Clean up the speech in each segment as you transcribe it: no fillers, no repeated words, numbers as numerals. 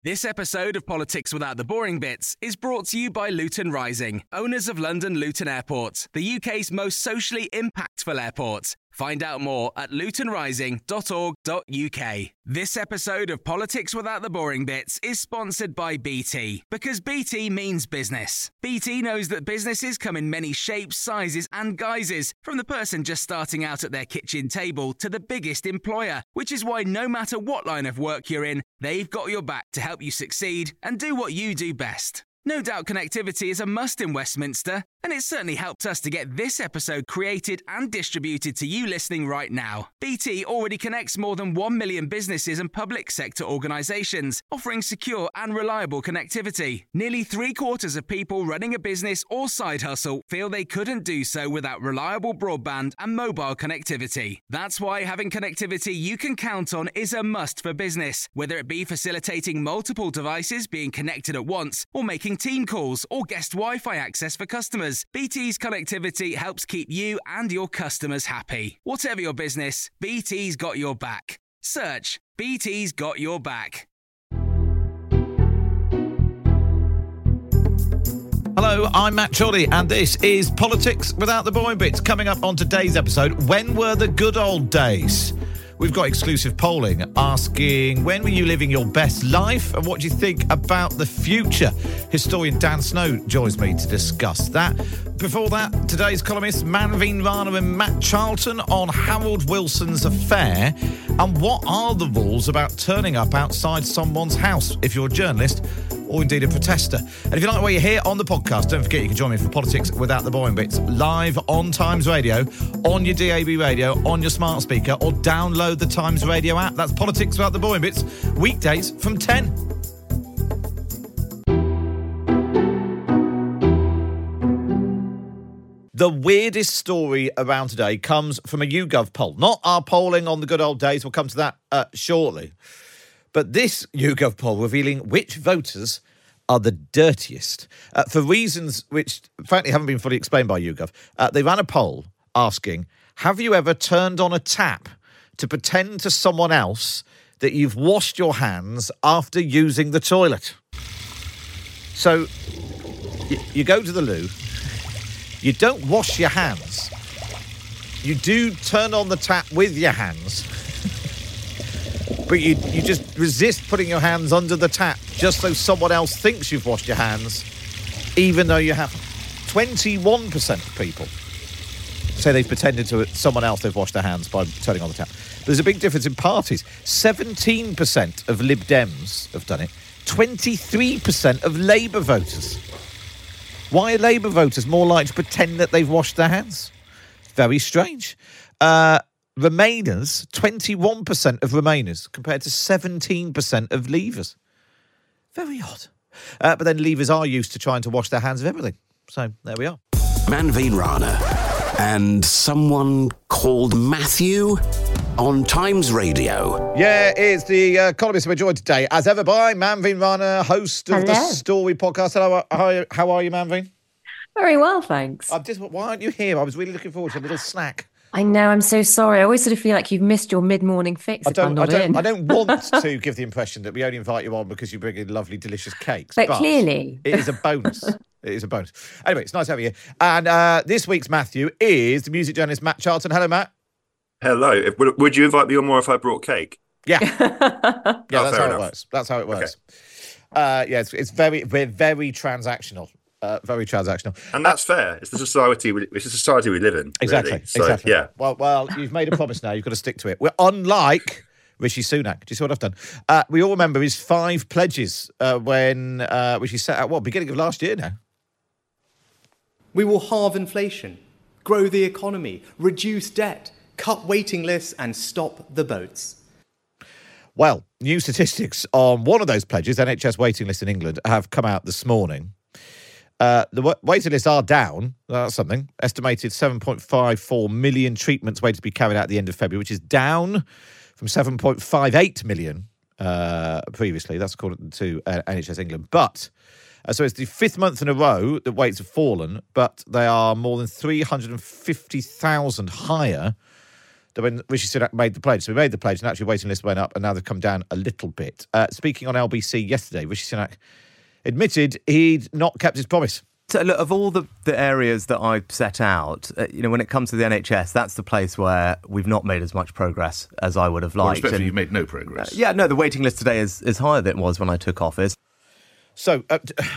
This episode of Politics Without the Boring Bits is brought to you by Luton Rising, owners of London Luton Airport, the UK's most socially impactful airport. Find out more at lutonrising.org.uk. This episode of Politics Without the Boring Bits is sponsored by BT, because BT means business. BT knows that businesses come in many shapes, sizes and guises, from the person just starting out at their kitchen table to the biggest employer, which is why no matter what line of work you're in, they've got your back to help you succeed and do what you do best. No doubt connectivity is a must in Westminster, and it certainly helped us to get this episode created and distributed to you listening right now. BT already connects more than 1 million businesses and public sector organisations, offering secure and reliable connectivity. Nearly 3/4 of people running a business or side hustle feel they couldn't do so without reliable broadband and mobile connectivity. That's why having connectivity you can count on is a must for business, whether it be facilitating multiple devices being connected at once or making team calls or guest Wi-Fi access for customers. BT's connectivity helps keep you and your customers happy. Whatever your business, BT's got your back. Search BT's got your back. Hello, I'm Matt Chorley, and this is Politics Without the Boring Bits. Coming up on today's episode, when were the good old days? We've got exclusive polling asking, when were you living your best life and what do you think about the future? Historian Dan Snow joins me to discuss that. Before that, today's columnists Manveen Rana and Matt Charlton on Harold Wilson's affair and what are the rules about turning up outside someone's house if you're a journalist or indeed a protester. And if you like what you hear on the podcast, don't forget you can join me for Politics Without the Boring Bits live on Times Radio, on your DAB radio, on your smart speaker, or download the Times Radio app. That's Politics Without the Boring Bits, weekdays from 10. The weirdest story around today comes from a YouGov poll. Not our polling on the good old days. We'll come to that shortly. But this YouGov poll revealing which voters are the dirtiest. For reasons which, frankly, haven't been fully explained by YouGov, they ran a poll asking, have you ever turned on a tap to pretend to someone else that you've washed your hands after using the toilet? So, you go to the loo, you don't wash your hands, you do turn on the tap with your hands, but you just resist putting your hands under the tap just so someone else thinks you've washed your hands, even though you haven't. 21% of people say they've pretended to someone else they've washed their hands by turning on the tap. There's a big difference in parties. 17% of Lib Dems have done it. 23% of Labour voters. Why are Labour voters more likely to pretend that they've washed their hands? Very strange. Remainers, 21% of Remainers compared to 17% of Leavers. Very odd. But then Leavers are used to trying to wash their hands of everything. So there we are. Manveen Rana and someone called Matthew on Times Radio. Yeah, it's the columnist we're joined today, as ever, by Manveen Rana, host of the Story podcast. Hello, how are you, Manveen? Very well, thanks. Why aren't you here? I was really looking forward to a little snack. I know, I'm so sorry. I always sort of feel like you've missed your mid-morning fix if I'm not in. I don't want to give the impression that we only invite you on because you bring in lovely, delicious cakes. But clearly. It is a bonus. It is a bonus. Anyway, it's nice to have you here. And this week's Matthew is the music journalist Matt Charlton. Hello, Matt. Hello. Would you invite me on more if I brought cake? Yeah. That's how it works. That's how it works. Okay. It's very transactional. Very transactional. And that's fair. It's the society we live in. Exactly. Really. So, exactly. Yeah. Well, you've made a promise now. You've got to stick to it. We're unlike Rishi Sunak. Do you see what I've done? We all remember his 5 pledges which he set out, beginning of last year now. We will halve inflation, grow the economy, reduce debt, cut waiting lists and stop the boats. Well, new statistics on one of those pledges, NHS waiting lists in England, have come out this morning. The waiting lists are down. That's something. Estimated 7.54 million treatments waiting to be carried out at the end of February, which is down from 7.58 million previously. That's according to NHS England. But so it's the 5th month in a row that waits have fallen, but they are more than 350,000 higher when Rishi Sunak made the pledge. So we made the pledge, and actually waiting list went up, and now they've come down a little bit. Speaking on LBC yesterday, Rishi Sunak admitted he'd not kept his promise. So, look, of all the areas that I set out, when it comes to the NHS, that's the place where we've not made as much progress as I would have liked. Well, respectfully, you've made no progress. The waiting list today is higher than it was when I took office. So,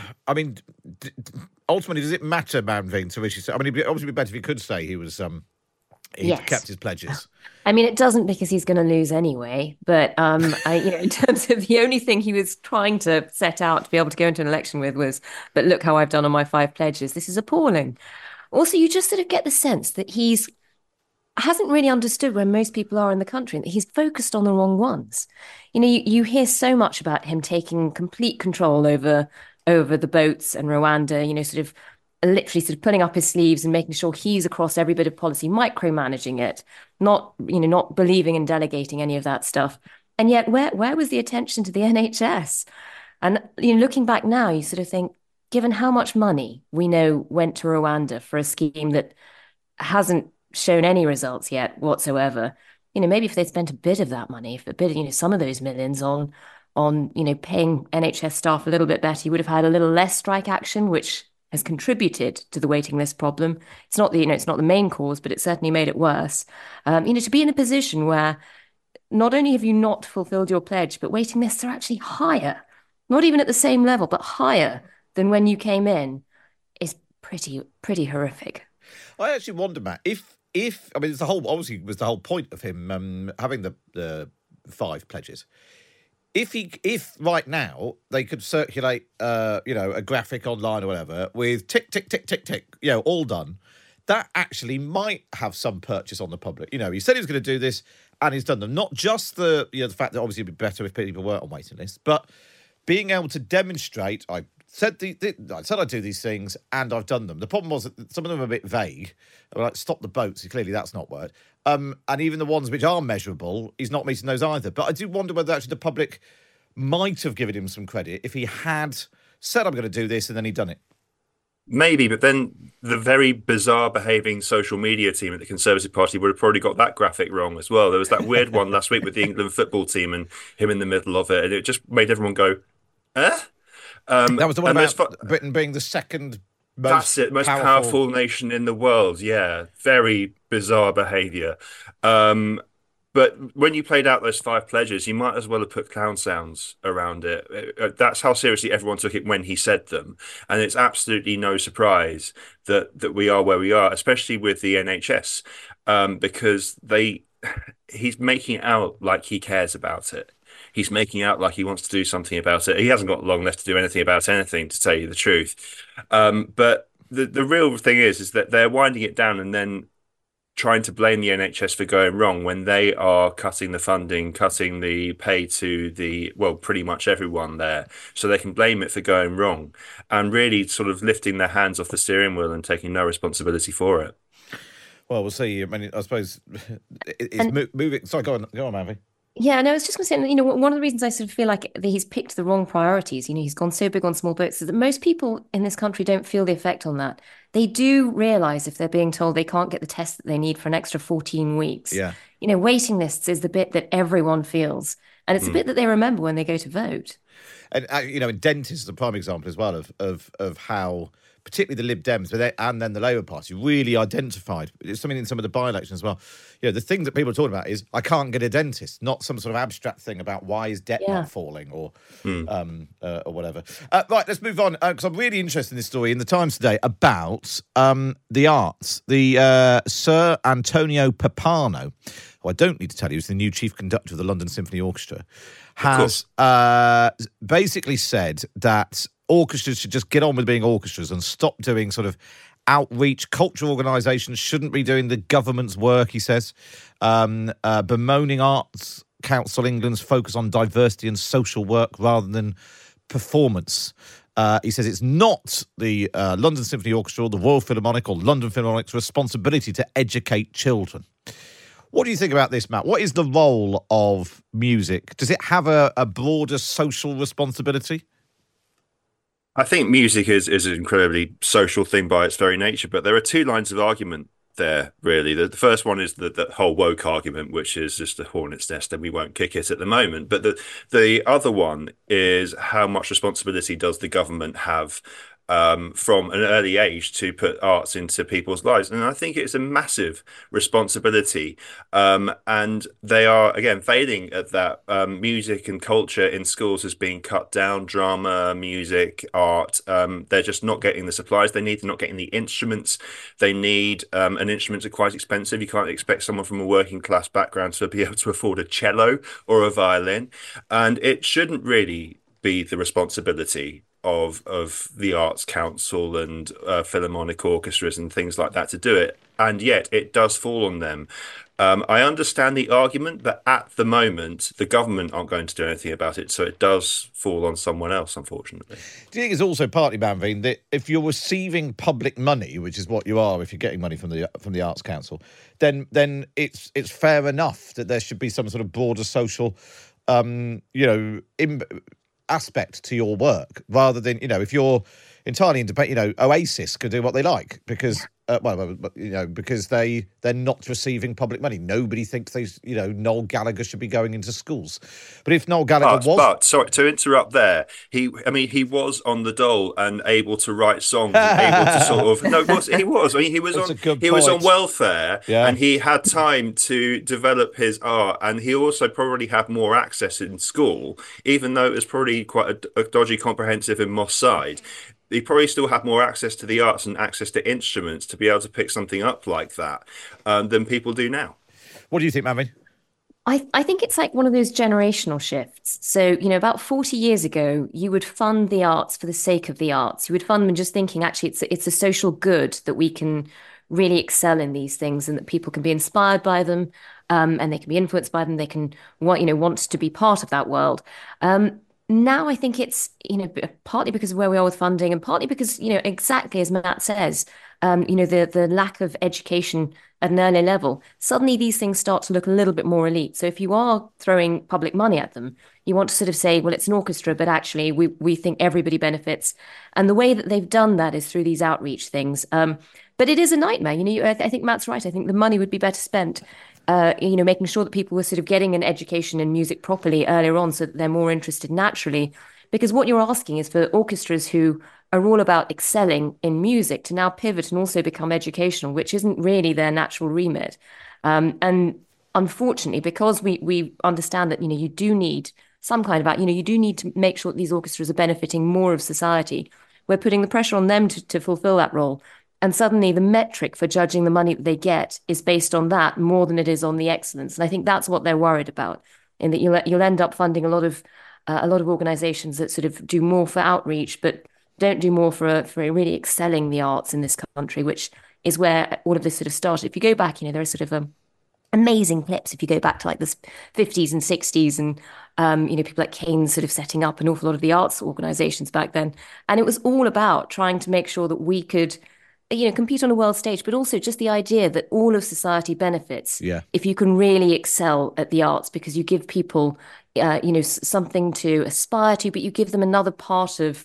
ultimately, does it matter, Manveen, to Rishi Sunak? I mean, it'd obviously be better if he could say he was... He kept his pledges. I mean, it doesn't because he's going to lose anyway. But in terms of the only thing he was trying to set out to be able to go into an election with was, but look how I've done on my 5 pledges. This is appalling. Also, you just sort of get the sense that hasn't really understood where most people are in the country, and that he's focused on the wrong ones. You hear so much about him taking complete control over the boats and Rwanda. Sort of. Literally sort of pulling up his sleeves and making sure he's across every bit of policy, micromanaging it, not believing in delegating any of that stuff. And yet, where was the attention to the NHS? And looking back now, you sort of think, given how much money we know went to Rwanda for a scheme that hasn't shown any results yet whatsoever, maybe if they'd spent a bit of that money, some of those millions on paying NHS staff a little bit better, you would have had a little less strike action, which has contributed to the waiting list problem. It's not the main cause, but it certainly made it worse. To be in a position where not only have you not fulfilled your pledge, but waiting lists are actually higher, not even at the same level, but higher than when you came in, is pretty horrific. I actually wonder, Matt, if it's was the whole point of him having the 5 pledges. If right now they could circulate, a graphic online or whatever with tick, tick, tick, tick, tick, all done, that actually might have some purchase on the public. He said he was going to do this, and he's done them. Not just the fact that obviously it'd be better if people weren't on waiting lists, but being able to demonstrate. I said I'd do these things, and I've done them. The problem was that some of them are a bit vague. Like stop the boats. Clearly, that's not worked. And even the ones which are measurable, he's not meeting those either. But I do wonder whether actually the public might have given him some credit if he had said, I'm going to do this, and then he'd done it. Maybe, but then the very bizarre behaving social media team at the Conservative Party would have probably got that graphic wrong as well. There was that weird one last week with the England football team and him in the middle of it, and it just made everyone go, eh? That was the one about Britain being the second most powerful nation in the world. Yeah, very bizarre behaviour. But when you played out those 5 pledges, you might as well have put clown sounds around it. That's how seriously everyone took it when he said them. And it's absolutely no surprise that we are where we are, especially with the NHS, because he's making it out like he cares about it. He's making out like he wants to do something about it. He hasn't got long left to do anything about anything, to tell you the truth. But the real thing is that they're winding it down and then trying to blame the NHS for going wrong when they are cutting the funding, cutting the pay to pretty much everyone there. So they can blame it for going wrong and really sort of lifting their hands off the steering wheel and taking no responsibility for it. Well, we'll see. I mean, I suppose it's moving. Sorry, go on, Mavi. Yeah, no, I was just going to say, one of the reasons I sort of feel like he's picked the wrong priorities, he's gone so big on small boats, is that most people in this country don't feel the effect on that. They do realise if they're being told they can't get the test that they need for an extra 14 weeks. Yeah. Waiting lists is the bit that everyone feels. And it's the bit that they remember when they go to vote. And, dentists is a prime example as well of how particularly the Lib Dems and then the Labour Party really identified. It's something in some of the by-elections as well. The thing that people are talking about is I can't get a dentist, not some sort of abstract thing about why is debt not falling or whatever. Right, let's move on because I'm really interested in this story in the Times today about the arts. The Sir Antonio Pappano, who I don't need to tell you is the new chief conductor of the London Symphony Orchestra, has basically said that orchestras should just get on with being orchestras and stop doing sort of outreach. Cultural organisations shouldn't be doing the government's work, he says. Bemoaning Arts Council England's focus on diversity and social work rather than performance. He says it's not the London Symphony Orchestra or the Royal Philharmonic or London Philharmonic's responsibility to educate children. What do you think about this, Matt? What is the role of music? Does it have a broader social responsibility? I think music is an incredibly social thing by its very nature, but there are 2 lines of argument there, really. The first one is the whole woke argument, which is just a hornet's nest, and we won't kick it at the moment. But the other one is, how much responsibility does the government have from an early age to put arts into people's lives? And I think it's a massive responsibility. And they are, again, failing at that. Music and culture in schools is being cut down, drama, music, art. They're just not getting the supplies they need. They're not getting the instruments they need. And instruments are quite expensive. You can't expect someone from a working class background to be able to afford a cello or a violin. And it shouldn't really be the responsibility of the Arts Council and philharmonic orchestras and things like that to do it, and yet it does fall on them. I understand the argument, but at the moment, the government aren't going to do anything about it, so it does fall on someone else, unfortunately. Do you think it's also partly, Manveen, that if you're receiving public money, which is what you are if you're getting money from the Arts Council, then it's fair enough that there should be some sort of broader social, aspect to your work, rather than, if you're entirely independent, Oasis could do what they like because because they're not receiving public money. Nobody thinks Noel Gallagher should be going into schools. But if Noel Gallagher but sorry to interrupt there, he was on the dole and able to write songs and able to sort of he was on welfare, and he had time to develop his art, and he also probably had more access in school, even though it was probably quite a dodgy comprehensive in Moss Side. He probably still had more access to the arts and access to instruments to be able to pick something up like that than people do now. What do you think, Manveen? I think it's like one of those generational shifts. So, about 40 years ago, you would fund the arts for the sake of the arts. You would fund them just thinking, actually, it's a social good that we can really excel in these things and that people can be inspired by them, and they can be influenced by them. They can want to be part of that world. Now I think it's, partly because of where we are with funding, and partly because, exactly as Matt says, the lack of education at an early level, suddenly these things start to look a little bit more elite. So if you are throwing public money at them, you want to sort of say, well, it's an orchestra, but actually we think everybody benefits. And the way that they've done that is through these outreach things. But it is a nightmare. I think Matt's right. I think the money would be better spent making sure that people were sort of getting an education in music properly earlier on, so that they're more interested naturally. Because what you're asking is for orchestras who are all about excelling in music to now pivot and also become educational, which isn't really their natural remit. And unfortunately, because we understand that, you do need some kind of, you do need to make sure that these orchestras are benefiting more of society. We're putting the pressure on them to fulfill that role. And suddenly the metric for judging the money that they get is based on that more than it is on the excellence. And I think that's what they're worried about, in that you'll end up funding a lot of organizations that sort of do more for outreach, but don't do more for really excelling the arts in this country, which is where all of this sort of started. If you go back, there are sort of amazing clips. If you go back to like the 50s and 60s and, people like Keynes sort of setting up an awful lot of the arts organizations back then. And it was all about trying to make sure that we could compete on a world stage, but also just the idea that all of society benefits if you can really excel at the arts, because you give people, something to aspire to, but you give them another part of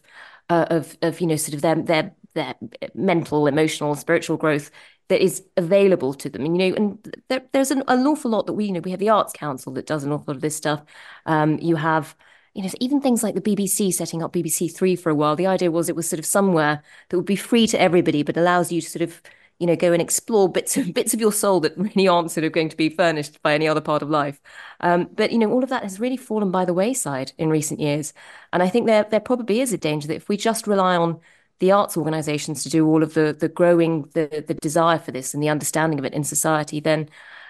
sort of their mental, emotional, spiritual growth that is available to them. And there's an awful lot that we have the Arts Council that does an awful lot of this stuff. You have even things like the BBC setting up BBC Three for a while. The idea was it was sort of somewhere that would be free to everybody, but allows you to sort of, go and explore bits of your soul that really aren't sort of going to be furnished by any other part of life. But all of that has really fallen by the wayside in recent years. And I think there probably is a danger that if we just rely on the arts organizations to do all of the growing, the desire for this and the understanding of it in society, then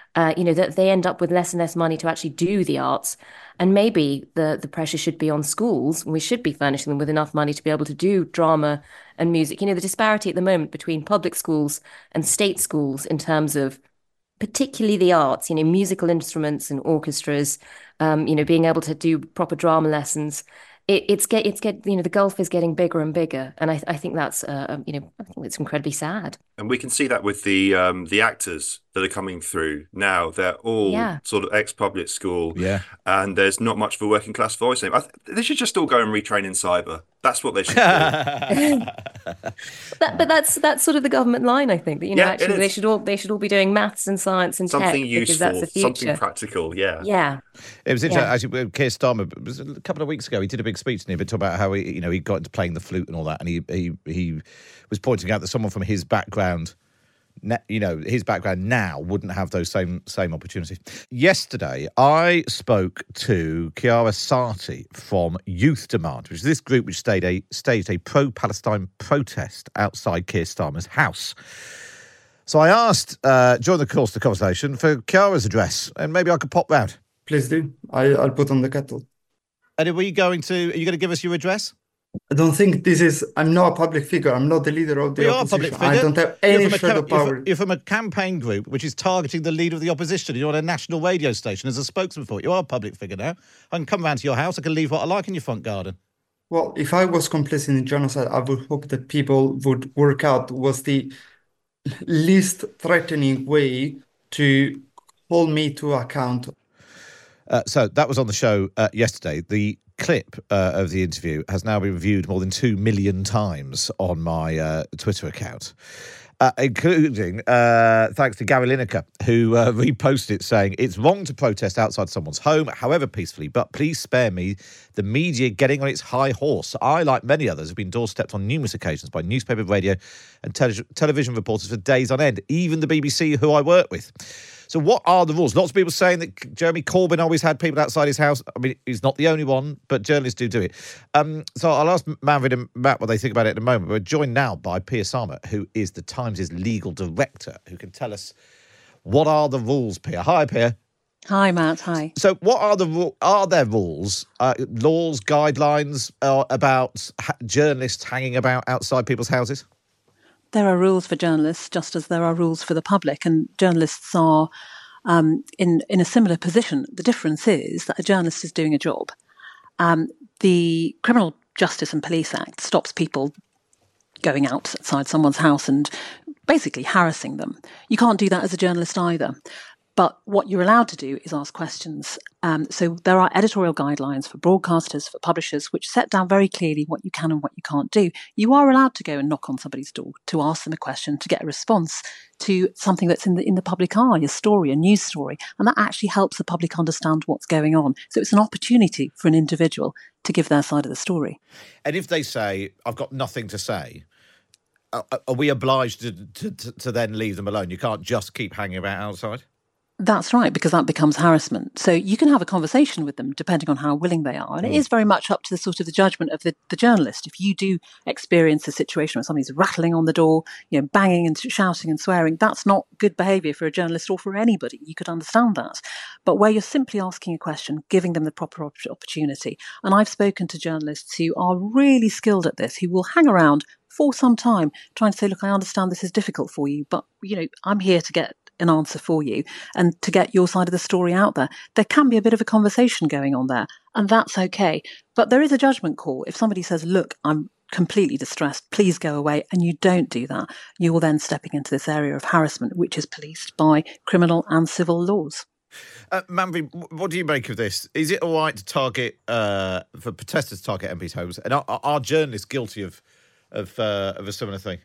that they end up with less and less money to actually do the arts. And maybe the pressure should be on schools, and we should be furnishing them with enough money to be able to do drama and music. The disparity at the moment between public schools and state schools in terms of particularly the arts, musical instruments and orchestras, being able to do proper drama lessons. The gulf is getting bigger and bigger, and I think that's I think it's incredibly sad. And we can see that with the actors that are coming through now. They're all sort of ex-public school, and there's not much of a working class voice. They should just all go and retrain in cyber. That's what they should do. But that's sort of the government line, I think. That Yeah, actually they should all be doing maths and science and something tech because that's useful, the future. something practical. Yeah. Yeah. It was interesting, actually. Keir Starmer, it was a couple of weeks ago, he did a big speech, and he talked about how he got into playing the flute and all that, and he was pointing out that someone from his background, his background now wouldn't have those same opportunities. Yesterday, I spoke to Chiara Sarti from Youth Demand, which is this group which staged a pro-Palestine protest outside Keir Starmer's house. So I asked, during the course of the conversation, for Chiara's address, and maybe I could pop round. Please do. I'll put on the kettle. And are you going to give us your address? I don't think I'm not a public figure. I'm not the leader of the You opposition. are a public figure. I don't have any shadow power. You're from a campaign group which is targeting the leader of the opposition. You're on a national radio station as a spokesman for it. You are a public figure now. I can come round to your house. I can leave what I like in your front garden. Well, if I was complicit in genocide, I would hope that people would work out what's the least threatening way to hold me to account. So that was on the show yesterday. The clip of the interview has now been viewed more than 2 million times on my Twitter account, including thanks to Gary Lineker, who reposted it saying, "It's wrong to protest outside someone's home, however peacefully, but please spare me the media getting on its high horse. I, like many others, have been doorstepped on numerous occasions by newspaper, radio and television reporters for days on end, even the BBC, who I work with." So what are the rules? Lots of people saying that Jeremy Corbyn always had people outside his house. I mean, he's not the only one, but journalists do it. So I'll ask Manfred and Matt what they think about it in a moment. We're joined now by Pia Sama, who is the Times' legal director, who can tell us what are the rules, Pia. Hi, Pia. Hi, Matt. Hi. So what are there rules, laws, guidelines about journalists hanging about outside people's houses? There are rules for journalists, just as there are rules for the public, and journalists are in a similar position. The difference is that a journalist is doing a job. The Criminal Justice and Police Act stops people going outside someone's house and basically harassing them. You can't do that as a journalist either. But what you're allowed to do is ask questions. So there are editorial guidelines for broadcasters, for publishers, which set down very clearly what you can and what you can't do. You are allowed to go and knock on somebody's door, to ask them a question, to get a response to something that's in the public eye, a story, a news story. And that actually helps the public understand what's going on. So it's an opportunity for an individual to give their side of the story. And if they say, I've got nothing to say, are we obliged to then leave them alone? You can't just keep hanging about outside? That's right, because that becomes harassment. So you can have a conversation with them depending on how willing they are. And it is very much up to the judgment of the journalist. If you do experience a situation where somebody's rattling on the door, banging and shouting and swearing, that's not good behaviour for a journalist or for anybody. You could understand that. But where you're simply asking a question, giving them the proper opportunity. And I've spoken to journalists who are really skilled at this, who will hang around for some time trying to say, look, I understand this is difficult for you, but, I'm here to get an answer for you and to get your side of the story out there. There can be a bit of a conversation going on there, and that's okay. But there is a judgment call. If somebody says, look, I'm completely distressed, please go away, and you don't do that, you will then stepping into this area of harassment, which is policed by criminal and civil laws. Manfred, what do you make of this? Is it all right to target, for protesters to target MPs' homes? And are journalists guilty of a similar thing?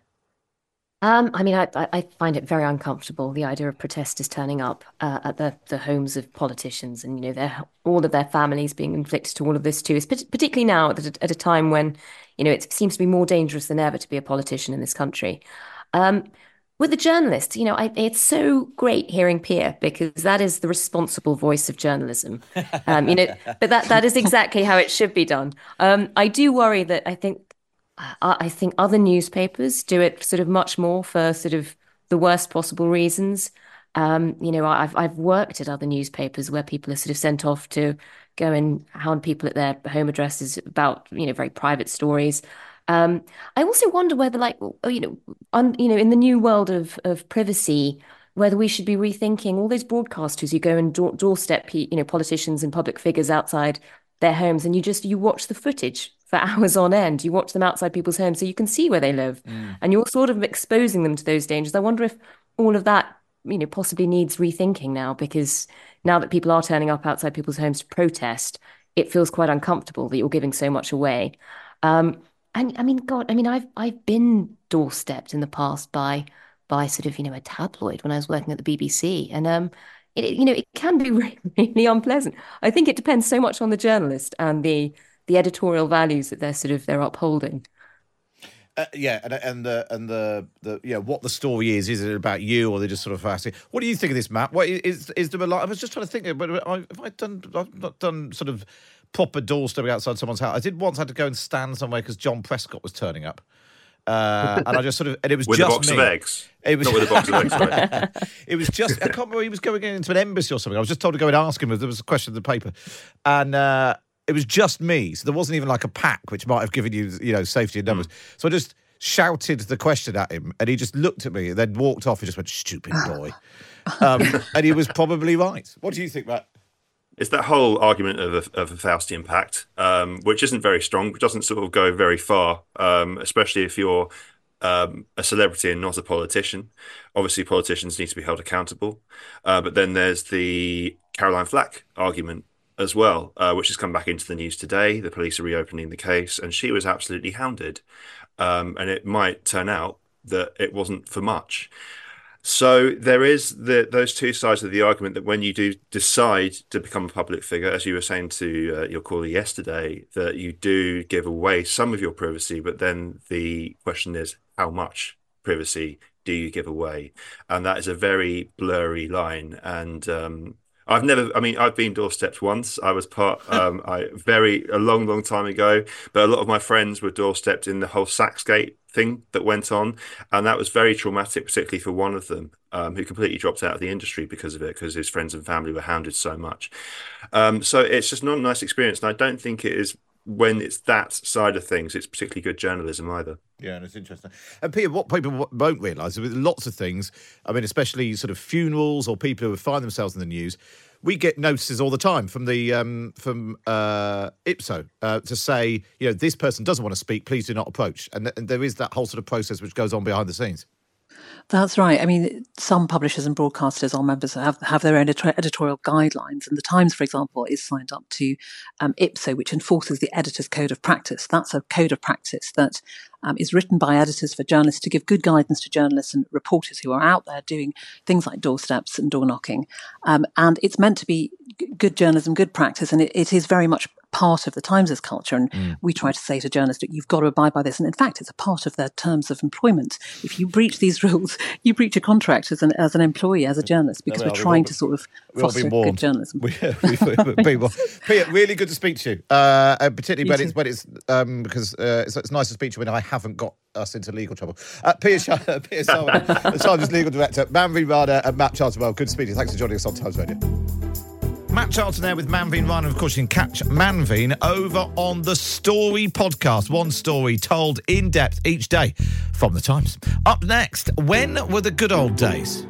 I find it very uncomfortable, the idea of protesters turning up at the homes of politicians and, all of their families being inflicted to all of this too, particularly now at a time when, it seems to be more dangerous than ever to be a politician in this country. With the journalists, it's so great hearing Pia, because that is the responsible voice of journalism, but that is exactly how it should be done. I do worry that I think other newspapers do it sort of much more for sort of the worst possible reasons. I've worked at other newspapers where people are sort of sent off to go and hound people at their home addresses about, very private stories. I also wonder whether, in the new world of privacy, whether we should be rethinking all those broadcasters who go and doorstep, politicians and public figures outside their homes, and you watch the footage for hours on end. You watch them outside people's homes so you can see where they live. And you're sort of exposing them to those dangers. I wonder if all of that, possibly needs rethinking now, because now that people are turning up outside people's homes to protest, it feels quite uncomfortable that you're giving so much away. And I mean, God, I mean, I've been doorstepped in the past by sort of, a tabloid when I was working at the BBC, and it can be really, really unpleasant. I think it depends so much on the journalist and the editorial values that they're upholding. And the what the story is it about you, or they're just sort of asking? What do you think of this, Matt? What is there a lot? I was just trying to think, but I've not done sort of proper doorstepping outside someone's house. I did once have to go and stand somewhere because John Prescott was turning up. And I just sort of, and it was with just a box me. of eggs. It was not with a box of eggs. Right? It was just, I can't remember. He was going into an embassy or something. I was just told to go and ask him. There was a question in the paper, and it was just me. So there wasn't even like a pack, which might have given you, safety in numbers. So I just shouted the question at him, and he just looked at me and then walked off. He just went, "Stupid boy," and he was probably right. What do you think, Matt? It's that whole argument of a Faustian pact, which isn't very strong, but doesn't sort of go very far, especially if you're a celebrity and not a politician. Obviously, politicians need to be held accountable. But then there's the Caroline Flack argument as well, which has come back into the news today. The police are reopening the case, and she was absolutely hounded. And it might turn out that it wasn't for much. So there is those two sides of the argument that when you do decide to become a public figure, as you were saying to your caller yesterday, that you do give away some of your privacy, but then the question is, how much privacy do you give away? And that is a very blurry line. And I've been doorstepped once. I was part, a long time ago, but a lot of my friends were doorstepped in the whole Saxgate thing that went on. And that was very traumatic, particularly for one of them, who completely dropped out of the industry because of it, because his friends and family were hounded so much. So it's just not a nice experience. And I don't think it is, when it's that side of things, it's particularly good journalism either. Yeah, and it's interesting. And Peter, what people won't realise is with lots of things, I mean, especially sort of funerals or people who find themselves in the news, we get notices all the time from the Ipso to say, this person doesn't want to speak, please do not approach. And there is that whole sort of process which goes on behind the scenes. That's right. I mean, some publishers and broadcasters, our members, have their own editorial guidelines. And the Times, for example, is signed up to Ipso, which enforces the Editor's Code of Practice. That's a code of practice that is written by editors for journalists to give good guidance to journalists and reporters who are out there doing things like doorsteps and door knocking. And it's meant to be good journalism, good practice, and it is very much part of the Times' culture. And we try to say to journalists that you've got to abide by this. And in fact, it's a part of their terms of employment. If you breach these rules, you breach a contract as an employee, as a journalist, because we're trying to sort of foster good journalism. Peter, really good to speak to you, particularly when it's because it's nice to speak to you when I haven't got us into legal trouble. Peter Sarwar, the Times legal director, Manveen Rana and Matt Charlton. Good to speak to you. Thanks for joining us on Times Radio. Matt Charlton there with Manveen Rana. Of course, you can catch Manveen over on the Story podcast. One story told in depth each day from the Times. Up next, when were the good old days?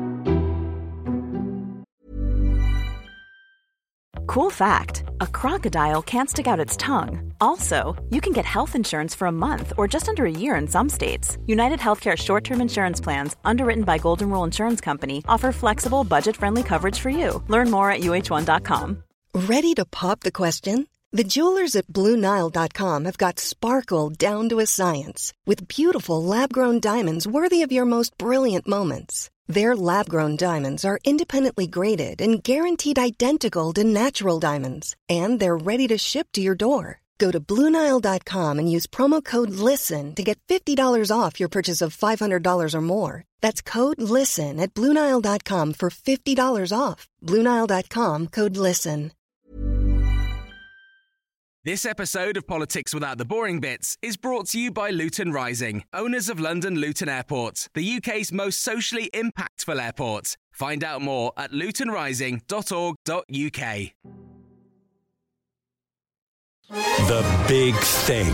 Cool fact, a crocodile can't stick out its tongue. Also, you can get health insurance for a month or just under a year in some states. United Healthcare short-term insurance plans, underwritten by Golden Rule Insurance Company, offer flexible, budget-friendly coverage for you. Learn more at uh1.com. Ready to pop the question? The jewelers at BlueNile.com have got sparkle down to a science with beautiful lab-grown diamonds worthy of your most brilliant moments. Their lab-grown diamonds are independently graded and guaranteed identical to natural diamonds, and they're ready to ship to your door. Go to BlueNile.com and use promo code LISTEN to get $50 off your purchase of $500 or more. That's code LISTEN at BlueNile.com for $50 off. BlueNile.com, code LISTEN. This episode of Politics Without the Boring Bits is brought to you by Luton Rising, owners of London Luton Airport, the UK's most socially impactful airport. Find out more at lutonrising.org.uk. The Big Thing.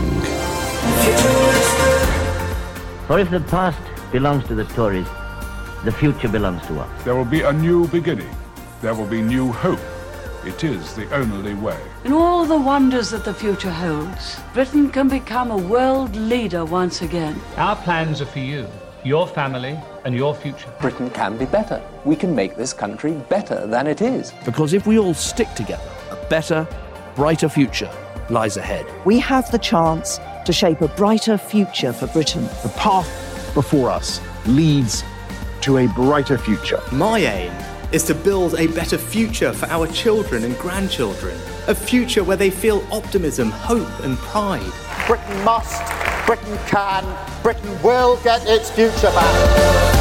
For if the past belongs to the Tories, the future belongs to us. There will be a new beginning. There will be new hope. It is the only way. In all the wonders that the future holds, Britain can become a world leader once again. Our plans are for you, your family, and your future. Britain can be better. We can make this country better than it is. Because if we all stick together, a better, brighter future lies ahead. We have the chance to shape a brighter future for Britain. The path before us leads to a brighter future. My aim is to build a better future for our children and grandchildren. A future where they feel optimism, hope and pride. Britain must, Britain can, Britain will get its future back.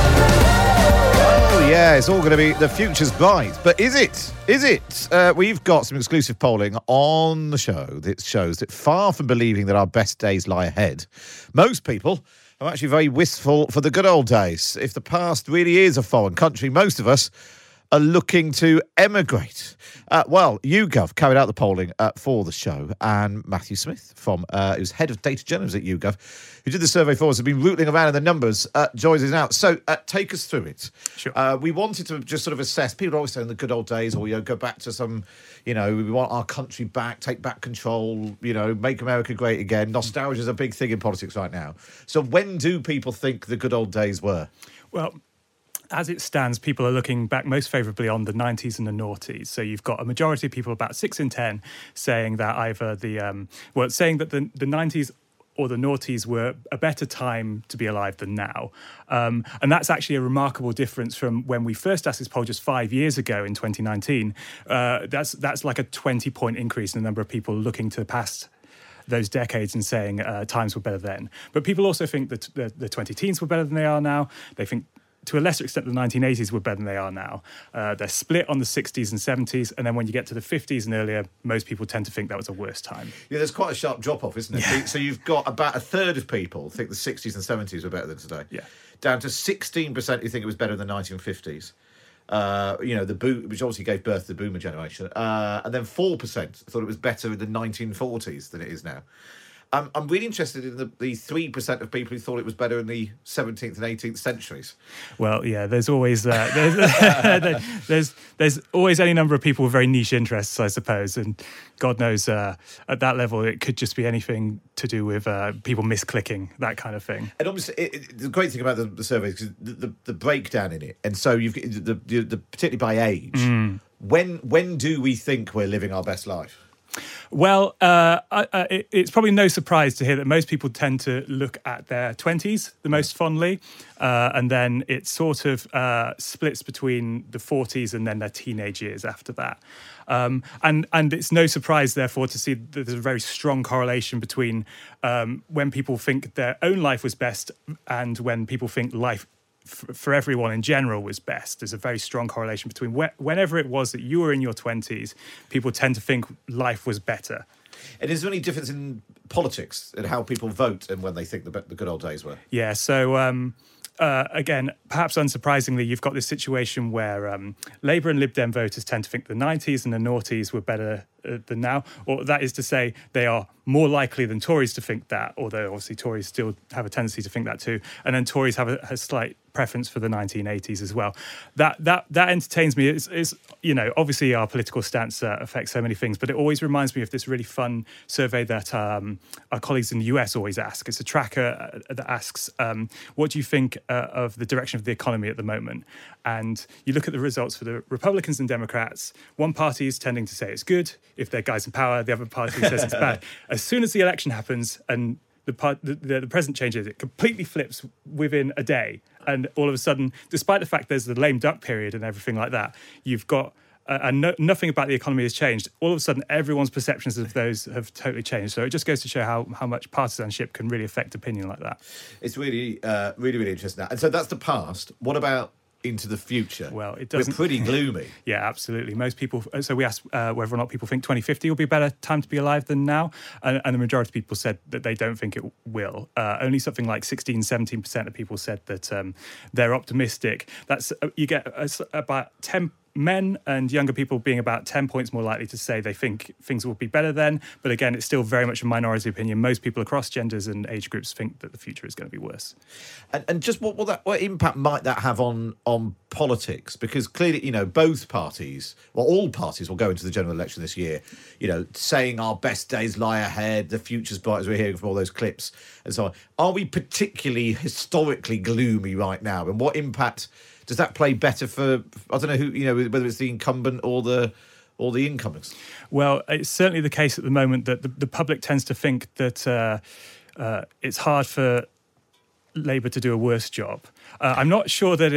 Oh, yeah, it's all going to be the future's bright. But is it? Is it? We've got some exclusive polling on the show that shows that far from believing that our best days lie ahead, most people are actually very wistful for the good old days. If the past really is a foreign country, most of us are looking to emigrate. Well, YouGov carried out the polling for the show, and Matthew Smith, who's head of data journalism at YouGov, who did the survey for us, has been rooting around in the numbers, joins us now. So take us through it. Sure. We wanted to just sort of assess, people are always saying the good old days, or, go back to some, we want our country back, take back control, make America great again. Nostalgia is a big thing in politics right now. So when do people think the good old days were? Well, as it stands, people are looking back most favourably on the 90s and the noughties. So you've got a majority of people, about 6 in 10, saying that either saying that the 90s or the noughties were a better time to be alive than now. And that's actually a remarkable difference from when we first asked this poll just 5 years ago in 2019. That's like a 20-point increase in the number of people looking to the past those decades and saying times were better then. But people also think that the 20-teens were better than they are now. They think, to a lesser extent, the 1980s were better than they are now. They're split on the 60s and 70s, and then when you get to the 50s and earlier, most people tend to think that was a worse time. Yeah, there's quite a sharp drop-off, isn't it? Yeah. So you've got about a third of people think the 60s and 70s were better than today. Yeah. Down to 16% who think it was better than the 1950s. Which obviously gave birth to the boomer generation. And then 4% thought it was better in the 1940s than it is now. I'm really interested in the 3% of people who thought it was better in the 17th and 18th centuries. Well, yeah, there's always there's always any number of people with very niche interests, I suppose, and God knows at that level it could just be anything to do with people misclicking, that kind of thing. And obviously, the great thing about the survey is the breakdown in it, and so you've the particularly by age. When do we think we're living our best life? Well, it's probably no surprise to hear that most people tend to look at their 20s the most fondly, and then it sort of splits between the 40s and then their teenage years after that. And it's no surprise, therefore, to see that there's a very strong correlation between when people think their own life was best and when people think life for everyone in general was best. There's a very strong correlation between whenever it was that you were in your 20s, people tend to think life was better. And is there any difference in politics and how people vote and when they think the good old days were? Yeah, so again, perhaps unsurprisingly, you've got this situation where Labour and Lib Dem voters tend to think the 90s and the noughties were better than now, or that is to say, they are more likely than Tories to think that, although obviously Tories still have a tendency to think that too, and then Tories have a slight preference for the 1980s as well. That entertains me. It's obviously our political stance affects so many things, but it always reminds me of this really fun survey that our colleagues in the US always ask. It's a tracker that asks, what do you think of the direction of the economy at the moment? And you look at the results for the Republicans and Democrats. One party is tending to say it's good if they're guys in power. The other party says it's bad. As soon as the election happens and the president changes, it completely flips within a day. And all of a sudden, despite the fact there's the lame duck period and everything like that, you've got nothing about the economy has changed. All of a sudden, everyone's perceptions of those have totally changed. So it just goes to show how much partisanship can really affect opinion like that. It's really, really, really interesting. And so that's the past. What about into the future? Well, it doesn't. We're pretty gloomy. Yeah, absolutely. Most people. So we asked whether or not people think 2050 will be a better time to be alive than now, and the majority of people said that they don't think it will. Only something like 16-17% of people said that they're optimistic. That's you get about 10. Men and younger people being about 10 points more likely to say they think things will be better then. But again, it's still very much a minority opinion. Most people across genders and age groups think that the future is going to be worse. And just what impact might that have on politics? Because clearly, both parties, well, all parties will go into the general election this year, saying our best days lie ahead, the future's bright, as we're hearing from all those clips and so on. Are we particularly historically gloomy right now? And what impact does that play better for, I don't know who, whether it's the incumbent or the incomers? Well, it's certainly the case at the moment that the public tends to think that it's hard for Labour to do a worse job. I'm not sure that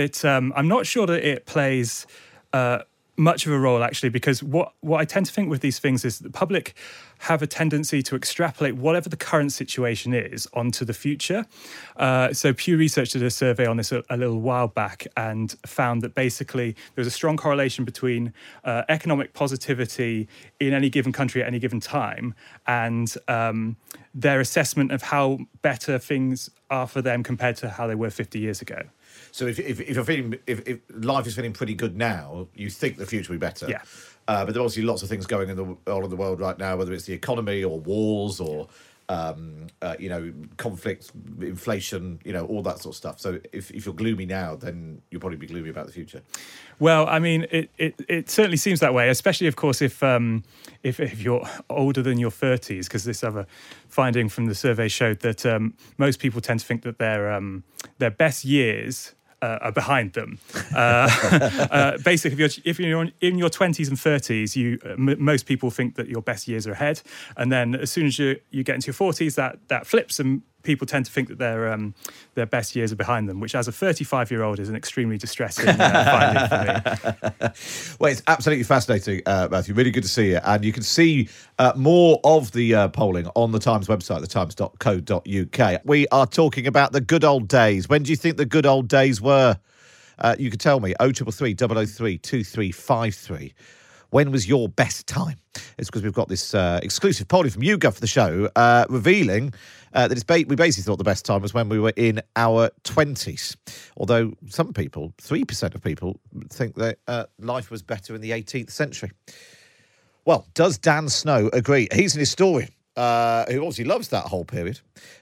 it plays much of a role, actually, because what I tend to think with these things is the public have a tendency to extrapolate whatever the current situation is onto the future. So Pew Research did a survey on this a little while back and found that basically there was a strong correlation between economic positivity in any given country at any given time and their assessment of how better things are for them compared to how they were 50 years ago. So if you're feeling, if life is feeling pretty good now, you think the future will be better. Yeah. But there are obviously lots of things going all over the world right now, whether it's the economy or wars or conflict, inflation, all that sort of stuff. So if you're gloomy now, then you'll probably be gloomy about the future. Well, I mean, it certainly seems that way, especially, of course, if you're older than your 30s, because this other finding from the survey showed that most people tend to think that their best years are behind them. Basically, if you're in your 20s and 30s, most people think that your best years are ahead, and then as soon as you get into your 40s, that flips, and people tend to think that their best years are behind them, which as a 35-year-old is an extremely distressing finding for me. Well, it's absolutely fascinating, Matthew. Really good to see you. And you can see more of the polling on the Times website, thetimes.co.uk. We are talking about the good old days. When do you think the good old days were? You could tell me, 0333 003 2353. When was your best time? It's because we've got this exclusive polling from YouGov for the show revealing that we basically thought the best time was when we were in our 20s. Although some people, 3% of people, think that life was better in the 18th century. Well, does Dan Snow agree? He's an historian who obviously loves that whole period.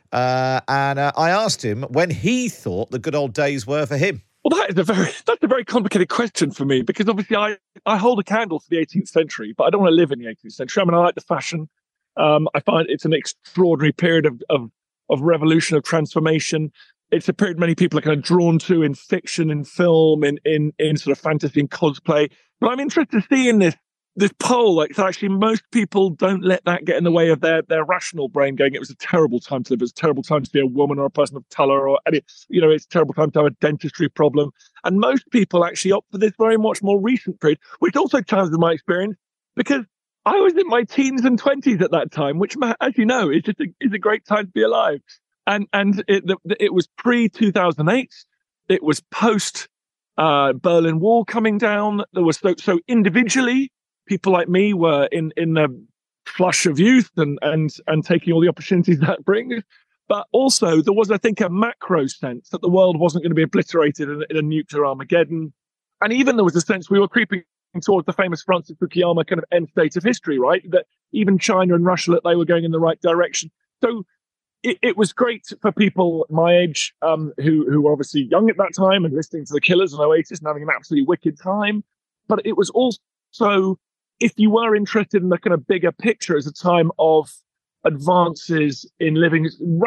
And I asked him when he thought the good old days were for him. Well, that's a very complicated question for me, because obviously I hold a candle to the 18th century, but I don't want to live in the 18th century. I mean, I like the fashion. I find it's an extraordinary period of revolution, of transformation. It's a period many people are kind of drawn to in fiction, in film, in sort of fantasy and cosplay. But I'm interested to see in this poll, like, so actually most people don't let that get in the way of their rational brain going, it was a terrible time to live, it was a terrible time to be a woman or a person of colour, or it's a terrible time to have a dentistry problem. And most people actually opt for this very much more recent period, which also challenges my experience, because I was in my teens and 20s at that time, which, as you know, is a great time to be alive. And it was pre-2008, it was post Berlin Wall coming down. There was so individually, people like me were in the flush of youth and taking all the opportunities that brings. But also there was, I think, a macro sense that the world wasn't going to be obliterated in a nuclear Armageddon. And even there was a sense we were creeping towards the famous Francis Fukuyama kind of end state of history, right? That even China and Russia, that they were going in the right direction. So it was great for people my age who were obviously young at that time and listening to the Killers and Oasis and having an absolutely wicked time. But it was also, if you were interested in the kind of bigger picture, as a time of rapid advances in living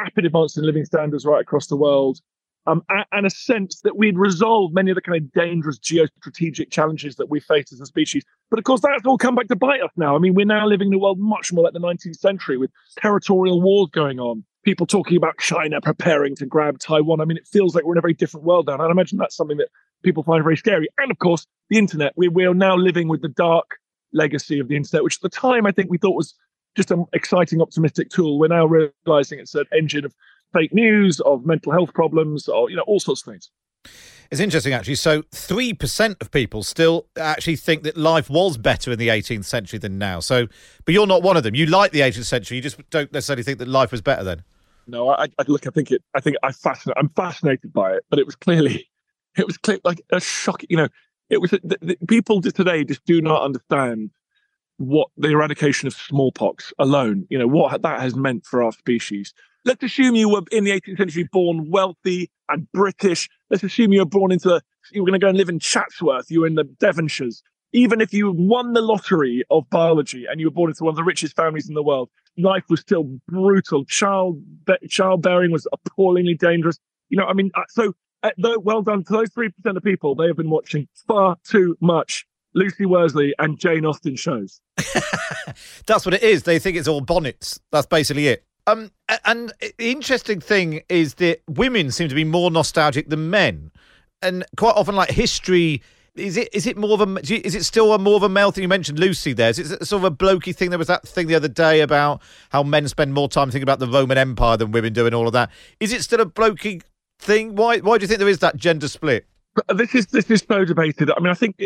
standards right across the world, and a sense that we'd resolved many of the kind of dangerous geostrategic challenges that we face as a species. But of course, that's all come back to bite us now. I mean, we're now living in a world much more like the 19th century, with territorial wars going on, people talking about China preparing to grab Taiwan. I mean, it feels like we're in a very different world now. And I imagine that's something that people find very scary. And of course, the internet. We are now living with the dark legacy of the internet, which at the time I think we thought was just an exciting, optimistic tool. We're now realizing it's an engine of fake news, of mental health problems, or all sorts of things. It's interesting, actually. So 3% of people still actually think that life was better in the 18th century than now. So, but you're not one of them. You like the 18th century. You just don't necessarily think that life was better then. No, I'm fascinated by it, but it was clearly like a shock. It was the people today just do not understand what the eradication of smallpox alone, what that has meant for our species. Let's assume you were in the 18th century born wealthy and British. Let's assume you were born you were going to go and live in Chatsworth. You were in the Devonshires. Even if you won the lottery of biology and you were born into one of the richest families in the world, life was still brutal. Childbearing was appallingly dangerous. Well done to those 3% of people. They have been watching far too much Lucy Worsley and Jane Austen shows. That's what it is. They think it's all bonnets. That's basically it. And the interesting thing is that women seem to be more nostalgic than men, and quite often, like history. Is it more of a? Is it still more of a male thing? You mentioned Lucy there. Is it sort of a blokey thing? There was that thing the other day about how men spend more time thinking about the Roman Empire than women do, and all of that. Is it still a blokey thing? Why do you think there is that gender split? This is so debated. I mean, I think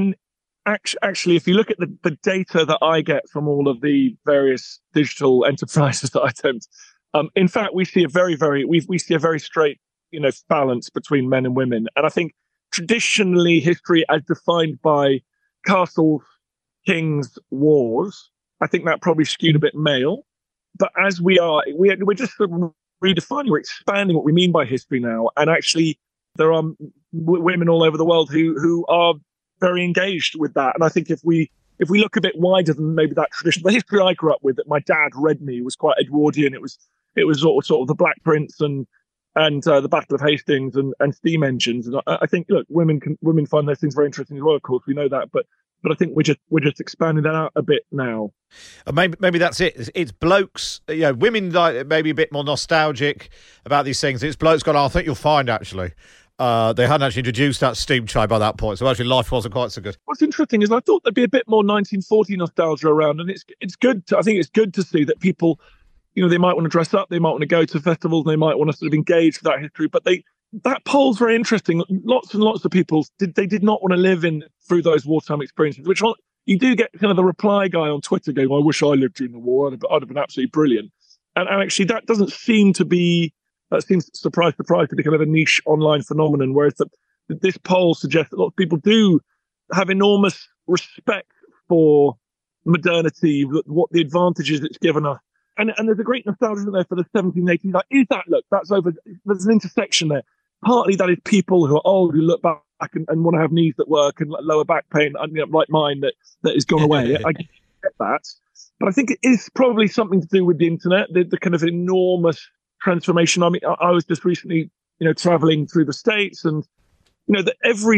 actually, if you look at the data that I get from all of the various digital enterprises that I attempt, in fact, we see a very straight, balance between men and women, and I think. Traditionally, history as defined by castles, kings, wars, I think that probably skewed a bit male. But as we're just sort of redefining, we're expanding what we mean by history now. And actually, there are women all over the world who are very engaged with that. And I think if we look a bit wider than maybe that tradition, the history I grew up with that my dad read me was quite Edwardian. It was sort of the Black Prince and the Battle of Hastings and steam engines. And I think, look, women find those things very interesting as well. Of course, we know that, but I think we're just expanding that out a bit now. Maybe that's it. It's blokes. Women like maybe a bit more nostalgic about these things. It's blokes gone. I think you'll find actually. They hadn't actually introduced that steam train by that point, so actually life wasn't quite so good. What's interesting is I thought there'd be a bit more 1940 nostalgia around, and it's good. I think it's good to see that people. They might want to dress up, they might want to go to festivals, they might want to sort of engage with that history. But that poll's very interesting. Lots and lots of people did not want to live through those wartime experiences, which you do get kind of the reply guy on Twitter going, I wish I lived during the war. I'd have been absolutely brilliant. And actually that doesn't seem to be, that seems surprise to be kind of a niche online phenomenon, whereas this poll suggests that lots of people do have enormous respect for modernity, what the advantages it's given us. And there's a great nostalgia there for the 1780s. Like, that's over. There's an intersection there. Partly that is people who are old, who look back and want to have knees that work and lower back pain, like mine, that has gone away. I get that. But I think it is probably something to do with the internet, the kind of enormous transformation. I mean, I was just recently, traveling through the States, and that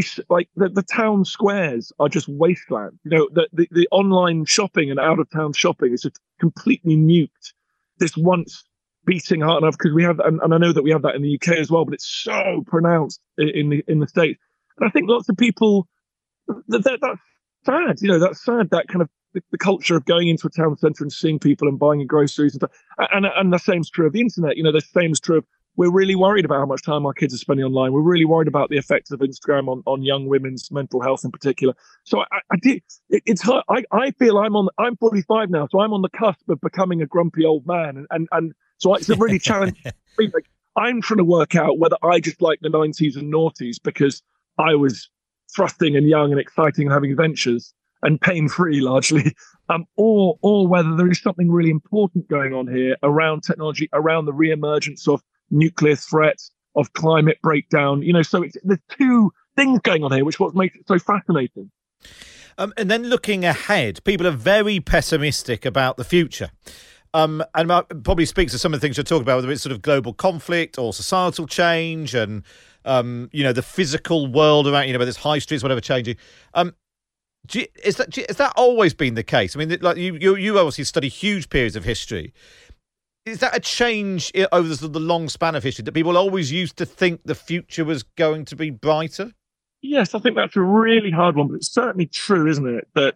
the town squares are just wasteland. The online shopping and out of town shopping is just completely nuked. This once beating heart enough, because we have, and I know that we have that in the UK as well, but it's so pronounced in the States. And I think lots of people that's sad. That's sad. That kind of the culture of going into a town centre and seeing people and buying groceries and stuff. And the same's true of the internet. The same's true of. We're really worried about how much time our kids are spending online. We're really worried about the effects of Instagram on young women's mental health in particular. So it's hard. I feel I'm 45 now, so I'm on the cusp of becoming a grumpy old man. And so it's a really challenging. Like, I'm trying to work out whether I just like the 90s and noughties because I was thrusting and young and exciting and having adventures and pain-free largely, or whether there is something really important going on here around technology, around the re-emergence of nuclear threats, of climate breakdown. So there's two things going on here, which what makes it so fascinating. And then looking ahead, people are very pessimistic about the future. And that probably speaks to some of the things you're talking about, whether it's sort of global conflict or societal change and, the physical world around, whether it's high streets, whatever changing. Has that always been the case? I mean, like you obviously study huge periods of history. Is that a change over the long span of history that people always used to think the future was going to be brighter? Yes, I think that's a really hard one, but it's certainly true, isn't it? That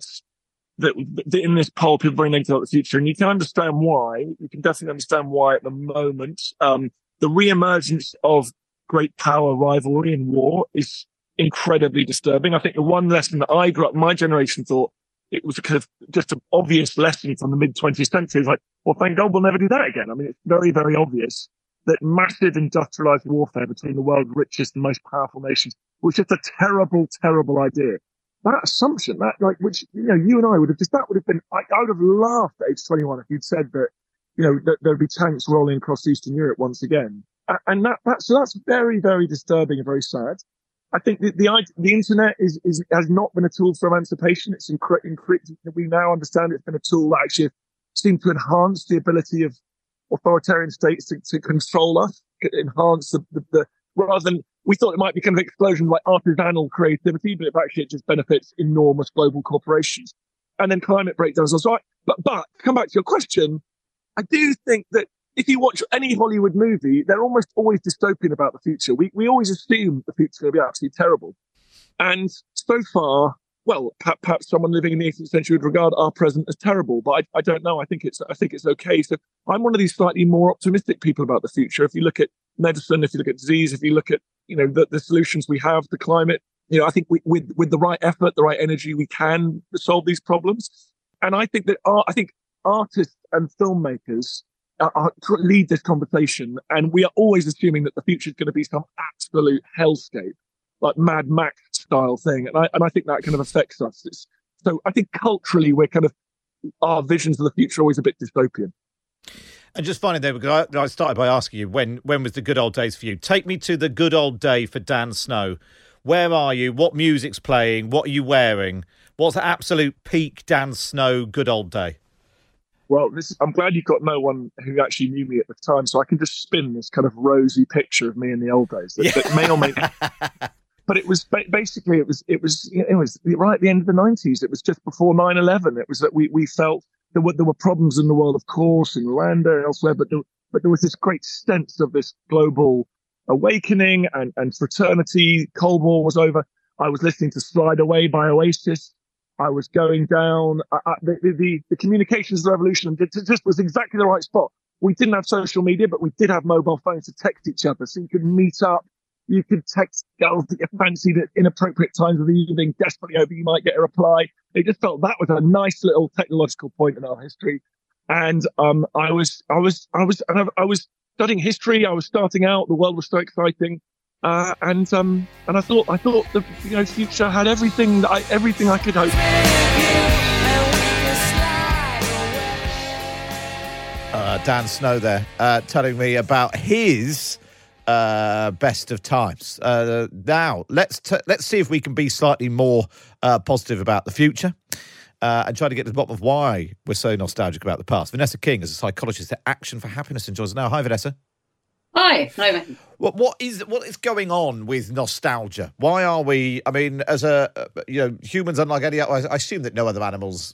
in this poll, people are very negative about the future, and you can understand why. You can definitely understand why at the moment. The re-emergence of great power rivalry and war is incredibly disturbing. I think the one lesson that I grew up, my generation thought, it was kind of just an obvious lesson from the mid-20th century. It's like, well, thank God we'll never do that again. I mean, it's very, very obvious that massive industrialized warfare between the world's richest and most powerful nations was just a terrible, terrible idea. That assumption, which, you and I would have that would have been, I would have laughed at age 21 if you'd said that, that there'd be tanks rolling across Eastern Europe once again. And that's very, very disturbing and very sad. I think the internet has not been a tool for emancipation. It's we now understand it's been a tool that actually seemed to enhance the ability of authoritarian states to control us, enhance the rather than we thought it might be kind of an explosion like artisanal creativity, but it just benefits enormous global corporations. And then climate breakdowns. But to come back to your question, I do think that if you watch any Hollywood movie, they're almost always dystopian about the future. We always assume the future is going to be absolutely terrible. And so far, well, perhaps someone living in the 18th century would regard our present as terrible, but I don't know. I think it's okay. So I'm one of these slightly more optimistic people about the future. If you look at medicine, if you look at disease, if you look at the solutions we have, the climate, I think with the right effort, the right energy, we can solve these problems. And I think that artists and filmmakers lead this conversation, and we are always assuming that the future is going to be some absolute hellscape, like Mad Max style thing, and I think that kind of affects us. So I think culturally, our visions of the future are always a bit dystopian. And just finally, there, because I started by asking you when was the good old days for you. Take me to the good old day for Dan Snow. Where are you? What music's playing? What are you wearing? What's the absolute peak Dan Snow good old day? Well, I'm glad you've got no one who actually knew me at the time, so I can just spin this kind of rosy picture of me in the old days that may or may not. But it was basically it was right at the end of the 90s. It was just before 9/11. It was that we felt there were problems in the world, of course, in Rwanda and elsewhere, but there was this great sense of this global awakening and fraternity. Cold War was over. I was listening to Slide Away by Oasis. I was going down the communications revolution, and it just was exactly the right spot. We didn't have social media, but we did have mobile phones to text each other. So you could meet up. You could text girls that you fancied at inappropriate times of the evening, desperately hoping you might get a reply. It just felt that was a nice little technological point in our history. And I was studying history. I was starting out. The world was so exciting. And I thought the future had everything I could hope. Dan Snow there, telling me about his best of times. Now let's see if we can be slightly more positive about the future. And try to get to the bottom of why we're so nostalgic about the past. Vanessa King is a psychologist at Action for Happiness and joins us now. Hi, Vanessa. Hi. What is going on with nostalgia? Why are we? I mean, as humans, unlike any other, I assume that no other animals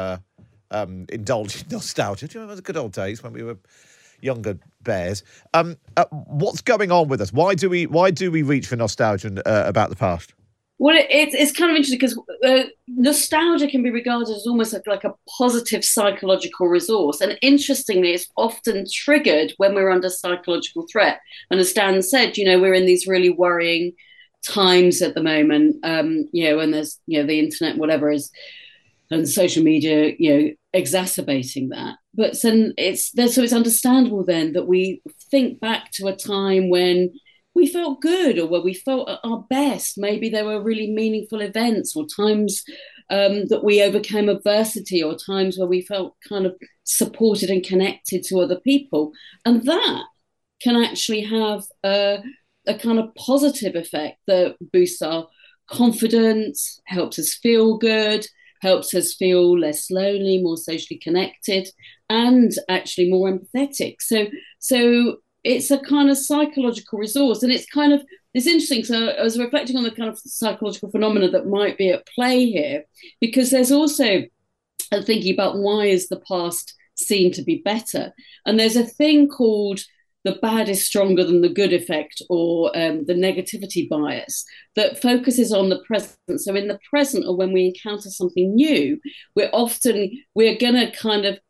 indulge in nostalgia. Do you remember the good old days when we were younger bears? What's going on with us? Why do we reach for nostalgia about the past? Well, it's kind of interesting because nostalgia can be regarded as almost like a positive psychological resource. And interestingly, it's often triggered when we're under psychological threat. And as Dan said, we're in these really worrying times at the moment, and there's, the internet, whatever is, and social media, exacerbating that. But then it's understandable then that we think back to a time when we felt good, or where we felt at our best. Maybe there were really meaningful events, or times that we overcame adversity, or times where we felt kind of supported and connected to other people. And that can actually have a kind of positive effect that boosts our confidence, helps us feel good, helps us feel less lonely, more socially connected, and actually more empathetic. So it's a kind of psychological resource, and it's interesting. So I was reflecting on the kind of psychological phenomena that might be at play here, because there's also thinking about why is the past seen to be better. And there's a thing called the bad is stronger than the good effect, or the negativity bias, that focuses on the present. So in the present, or when we encounter something new, we're going to kind of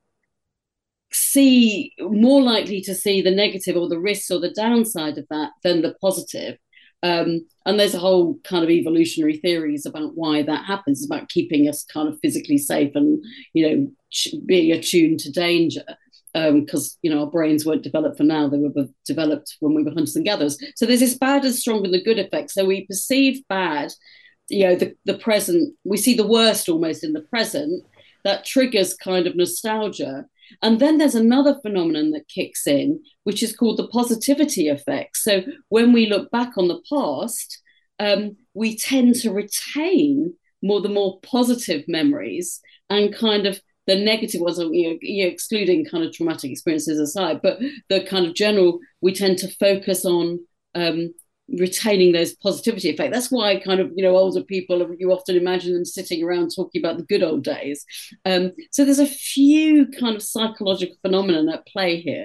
more likely to see the negative or the risks or the downside of that than the positive. And there's a whole kind of evolutionary theories about why that happens. It's about keeping us kind of physically safe and, being attuned to danger. Because, our brains weren't developed for now. They were developed when we were hunters and gatherers. So there's this bad is stronger than the good effect. So we perceive bad, the present, we see the worst almost in the present. That triggers kind of nostalgia. And then there's another phenomenon that kicks in, which is called the positivity effect. So when we look back on the past, we tend to retain the more positive memories, and kind of the negative ones, excluding kind of traumatic experiences aside, but the kind of general, we tend to focus on retaining those positivity effect. That's why kind of, older people, you often imagine them sitting around talking about the good old days. So there's a few kind of psychological phenomena at play here.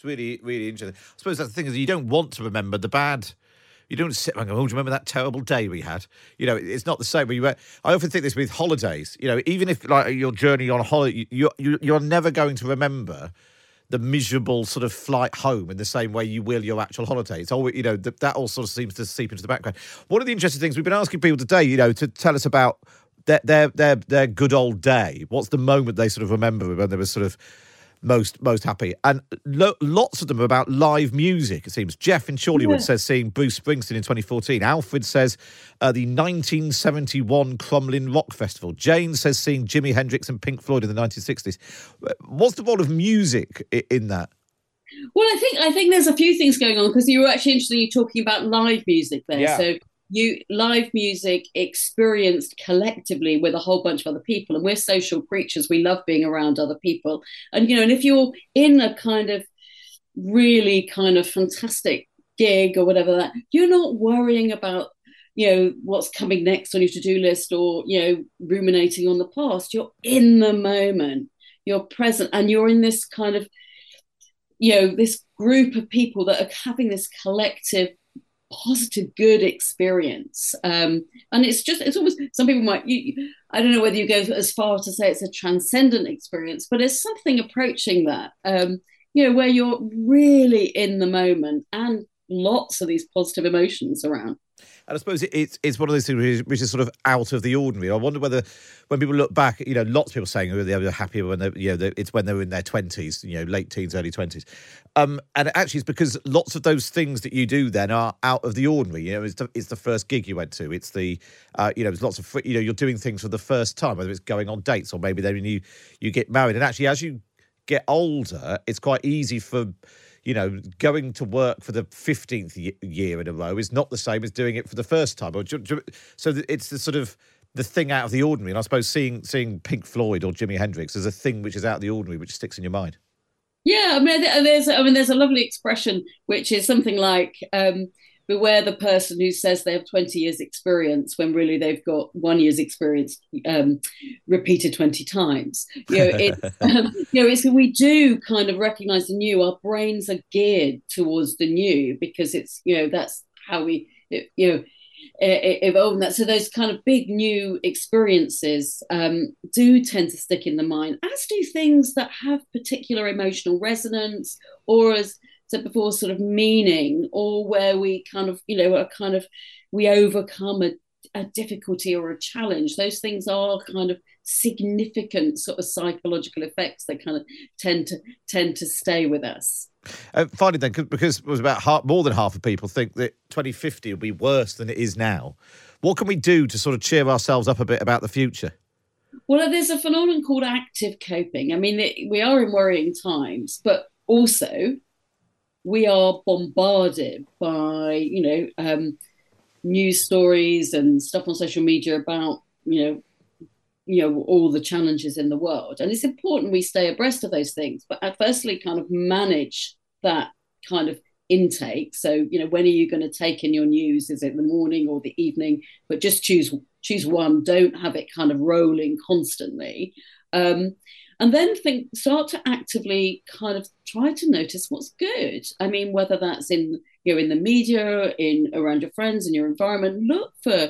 It's really, really interesting. I suppose that's the thing is you don't want to remember the bad. You don't sit and go, oh, do you remember that terrible day we had? You know, it's not the same. I often think this with holidays. You know, even if like your journey on a holiday, you're never going to remember the miserable sort of flight home in the same way you will your actual holiday. It's always, you know, that all sort of seems to seep into the background. One of the interesting things we've been asking people today, you know, to tell us about their good old day. What's the moment they sort of remember when they were sort of most happy? And lots of them are about live music, it seems. Jeff in Chorleywood says seeing Bruce Springsteen in 2014. Alfred says the 1971 Crumlin Rock Festival. Jane says seeing Jimi Hendrix and Pink Floyd in the 1960s. What's the role of music in that? Well, I think there's a few things going on, because you were actually interestingly talking about live music there. Yeah. So live music experienced collectively with a whole bunch of other people, and we're social creatures. We love being around other people, and and if you're in a kind of really kind of fantastic gig or whatever, that you're not worrying about what's coming next on your to-do list, or ruminating on the past. You're in the moment, you're present, and you're in this kind of this group of people that are having this collective positive, good experience. And it's almost, some people might, I don't know whether you go as far to say it's a transcendent experience, but it's something approaching that, where you're really in the moment and lots of these positive emotions around. And I suppose it's one of those things which is sort of out of the ordinary. I wonder whether when people look back, lots of people saying they're happy when it's when they're in their 20s, late teens, early 20s. And actually it's because lots of those things that you do then are out of the ordinary. It's the first gig you went to. It's the, there's lots of, you're doing things for the first time, whether it's going on dates or maybe then you get married. And actually as you get older, it's quite easy for, going to work for the 15th year in a row is not the same as doing it for the first time. So it's the sort of the thing out of the ordinary. And I suppose seeing Pink Floyd or Jimi Hendrix is a thing which is out of the ordinary, which sticks in your mind. Yeah, there's a lovely expression which is something like, beware the person who says they have 20 years experience when really they've got 1 year's experience repeated 20 times. It's we do kind of recognize the new. Our brains are geared towards the new because it's that's how we evolve that. So those kind of big new experiences do tend to stick in the mind, as do things that have particular emotional resonance, or as said before, sort of meaning, or where we kind of we overcome a difficulty or a challenge. Those things are kind of significant sort of psychological effects that kind of tend to stay with us. Finally then, because it was about more than half of people think that 2050 will be worse than it is now, what can we do to sort of cheer ourselves up a bit about the future? Well, there's a phenomenon called active coping. I mean, we are in worrying times, but also we are bombarded by, news stories and stuff on social media about, all the challenges in the world. And it's important we stay abreast of those things, but firstly kind of manage that kind of intake. So, when are you going to take in your news? Is it the morning or the evening? But just choose one. Don't have it kind of rolling constantly. And then start to actively kind of try to notice what's good. I mean, whether that's in the media, around your friends and your environment, look for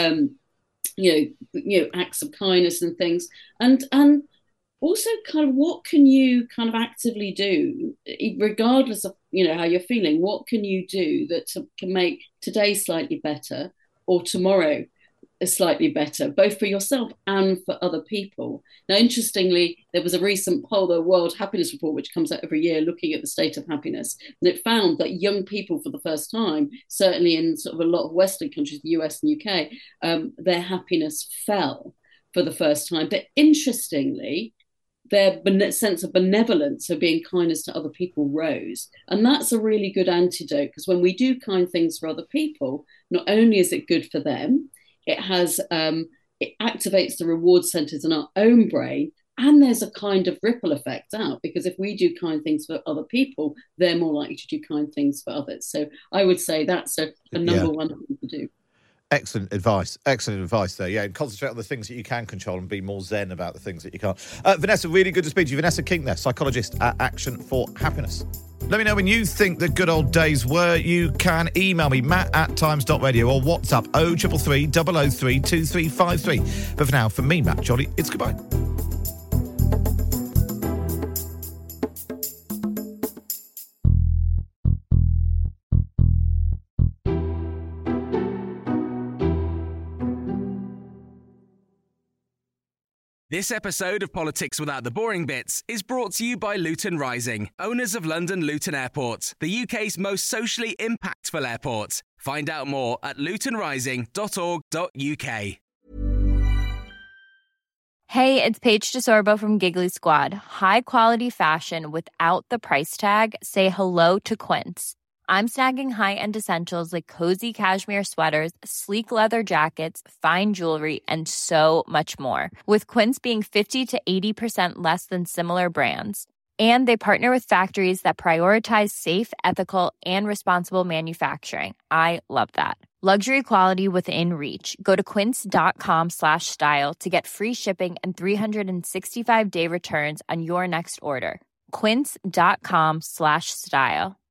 acts of kindness and things, and also kind of what can you kind of actively do, regardless of how you're feeling. What can you do that can make today slightly better, or tomorrow slightly better, both for yourself and for other people? Now, interestingly, there was a recent poll, the World Happiness Report, which comes out every year, looking at the state of happiness, and it found that young people, for the first time, certainly in sort of a lot of Western countries, the US and UK, their happiness fell for the first time. But interestingly, their sense of benevolence, so being kindness to other people, rose. And that's a really good antidote, because when we do kind things for other people, not only is it good for them, it activates the reward centers in our own brain, and there's a kind of ripple effect out, because if we do kind things for other people, they're more likely to do kind things for others. So I would say that's a number one thing to do. Excellent advice there. Yeah, and concentrate on the things that you can control and be more zen about the things that you can't. Vanessa, really good to speak to you. Vanessa King there, psychologist at Action for Happiness. Let me know when you think the good old days were. You can email me, matt@times.radio, or WhatsApp 0333 003 2353. But for now, from me, Matt Jolly, it's goodbye. This episode of Politics Without the Boring Bits is brought to you by Luton Rising, owners of London Luton Airport, the UK's most socially impactful airport. Find out more at lutonrising.org.uk. Hey, it's Paige DeSorbo from Giggly Squad. High quality fashion without the price tag. Say hello to Quince. I'm snagging high-end essentials like cozy cashmere sweaters, sleek leather jackets, fine jewelry, and so much more. With Quince being 50 to 80% less than similar brands. And they partner with factories that prioritize safe, ethical, and responsible manufacturing. I love that. Luxury quality within reach. Go to quince.com/style to get free shipping and 365-day returns on your next order. Quince.com/style.